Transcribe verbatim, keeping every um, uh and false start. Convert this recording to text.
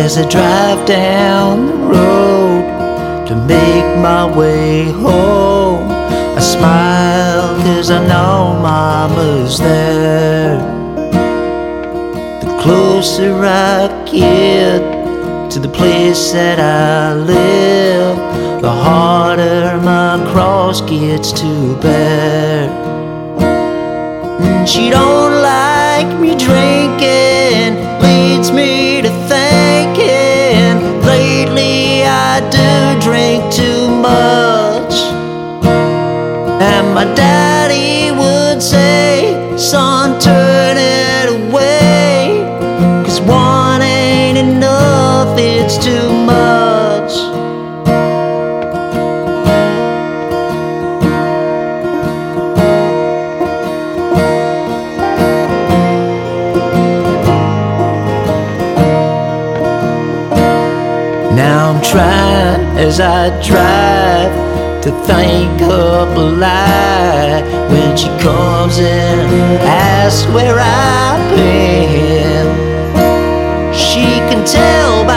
as I drive down the road to make my way home. I smile 'cause I know Mama's there. The closer I get to the place that I live, the harder my cross gets to bear. She don't like me drinking, leads me to thinking lately I do drink too much. And my daddy would say, son, turn it away, 'cause one ain't enough, it's too much. Now I'm trying as I drive to think up a lie when she comes in, asks where I've been. She can tell